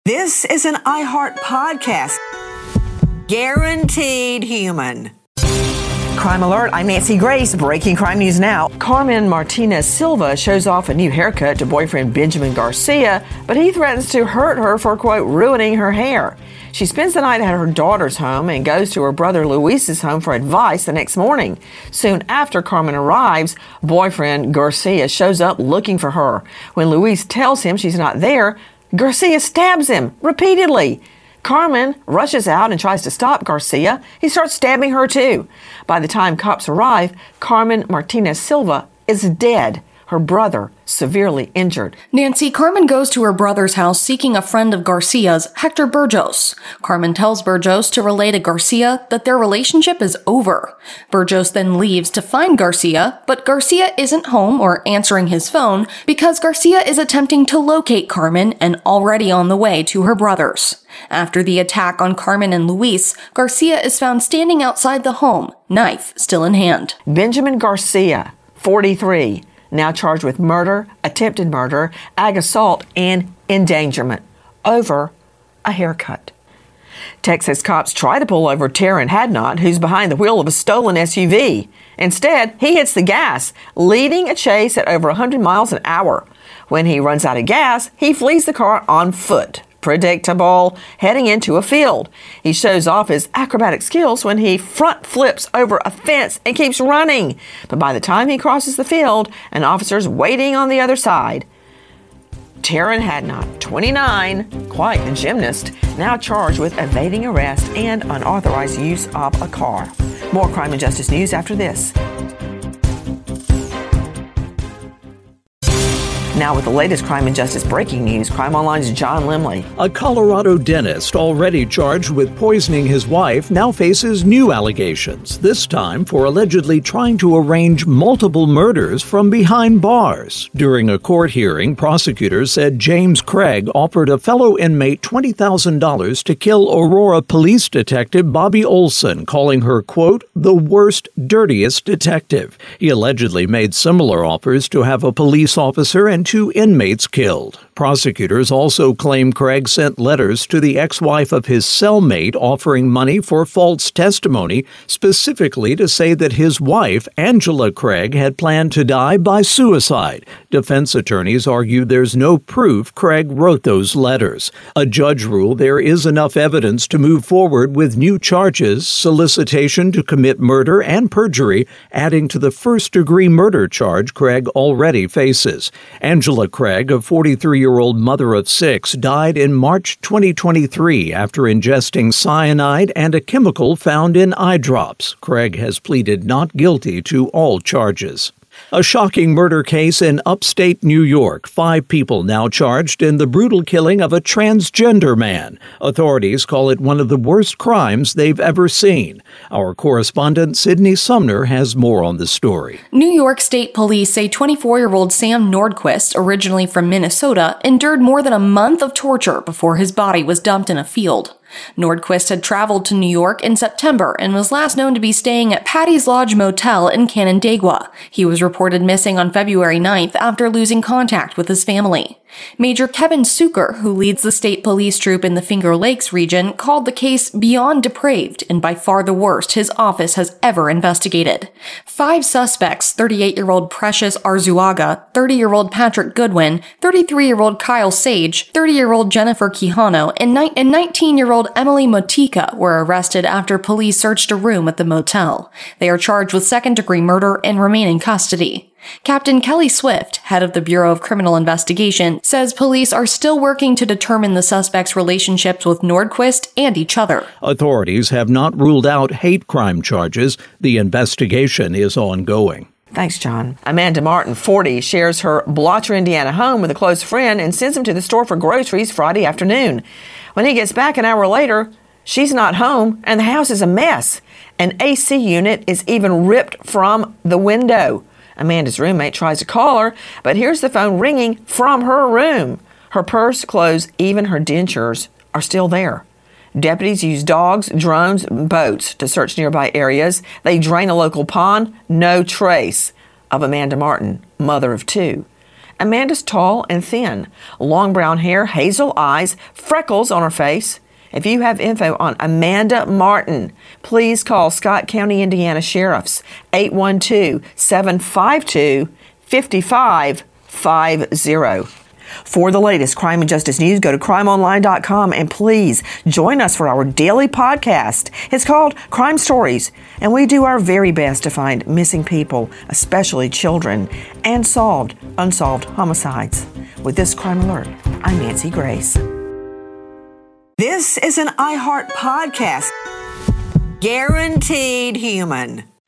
This is an iHeart podcast. Guaranteed human. Crime Alert, I'm Nancy Grace. Breaking crime news now. Carmen Martinez Silva shows off a new haircut to boyfriend Benjamin Garcia, but he threatens to hurt her for, quote, ruining her hair. She spends the night at her daughter's home and goes to her brother Luis's home for advice the next morning. Soon after Carmen arrives, boyfriend Garcia shows up looking for her. When Luis tells him she's not there, Garcia stabs him repeatedly. Carmen rushes out and tries to stop Garcia. He starts stabbing her too. By the time cops arrive, Carmen Martinez Silva is dead. Her brother severely injured. Nancy, Carmen goes to her brother's house seeking a friend of Garcia's, Hector Burgos. Carmen tells Burgos to relay to Garcia that their relationship is over. Burgos then leaves to find Garcia, but Garcia isn't home or answering his phone because Garcia is attempting to locate Carmen and already on the way to her brother's. After the attack on Carmen and Luis, Garcia is found standing outside the home, knife still in hand. Benjamin Garcia, 43. Now charged with murder, attempted murder, ag assault, and endangerment over a haircut. Texas cops try to pull over Taryn Hadnot, who's behind the wheel of a stolen SUV. Instead, he hits the gas, leading a chase at over 100 miles an hour. When he runs out of gas, he flees the car on foot. Predictable, heading into a field. He shows off his acrobatic skills when he front flips over a fence and keeps running. But by the time he crosses the field, an officer's waiting on the other side. Taryn Hadnot, 29, quite the gymnast, now charged with evading arrest and unauthorized use of a car. More crime and justice news after this. Now with the latest crime and justice breaking news, Crime Online's John Limley. A Colorado dentist already charged with poisoning his wife now faces new allegations, this time for allegedly trying to arrange multiple murders from behind bars. During a court hearing, prosecutors said James Craig offered a fellow inmate $20,000 to kill Aurora police detective Bobby Olson, calling her, quote, the worst, dirtiest detective. He allegedly made similar offers to have a police officer and 2 inmates killed. Prosecutors also claim Craig sent letters to the ex-wife of his cellmate offering money for false testimony, specifically to say that his wife, Angela Craig, had planned to die by suicide. Defense attorneys argue there's no proof Craig wrote those letters. A judge ruled there is enough evidence to move forward with new charges, solicitation to commit murder and perjury, adding to the first-degree murder charge Craig already faces. Angela Craig, a 43-year-old mother of 6, died in March 2023 after ingesting cyanide and a chemical found in eye drops. Craig has pleaded not guilty to all charges. A shocking murder case in upstate New York. 5 people now charged in the brutal killing of a transgender man. Authorities call it one of the worst crimes they've ever seen. Our correspondent Sydney Sumner has more on the story. New York State Police say 24-year-old Sam Nordquist, originally from Minnesota, endured more than a month of torture before his body was dumped in a field. Nordquist had traveled to New York in September and was last known to be staying at Patty's Lodge Motel in Canandaigua. He was reported missing on February 9th after losing contact with his family. Major Kevin Suker, who leads the state police troop in the Finger Lakes region, called the case beyond depraved and by far the worst his office has ever investigated. 5 suspects, 38-year-old Precious Arzuaga, 30-year-old Patrick Goodwin, 33-year-old Kyle Sage, 30-year-old Jennifer Quijano, and 19-year-old Emily Motika were arrested after police searched a room at the motel. They are charged with second-degree murder and remain in custody. Captain Kelly Swift, head of the Bureau of Criminal Investigation, says police are still working to determine the suspects' relationships with Nordquist and each other. Authorities have not ruled out hate crime charges. The investigation is ongoing. Thanks, John. Amanda Martin, 40, shares her Blocher, Indiana home with a close friend and sends him to the store for groceries Friday afternoon. When he gets back an hour later, she's not home and the house is a mess. An AC unit is even ripped from the window. Amanda's roommate tries to call her, but hears the phone ringing from her room. Her purse, clothes, even her dentures are still there. Deputies use dogs, drones, and boats to search nearby areas. They drain a local pond. No trace of Amanda Martin, mother of 2. Amanda's tall and thin, long brown hair, hazel eyes, freckles on her face. If you have info on Amanda Martin, please call Scott County, Indiana Sheriff's 812-752-5550. For the latest crime and justice news, go to crimeonline.com and please join us for our daily podcast. It's called Crime Stories, and we do our very best to find missing people, especially children, and unsolved homicides. With this crime alert, I'm Nancy Grace. This is an iHeart podcast. Guaranteed human.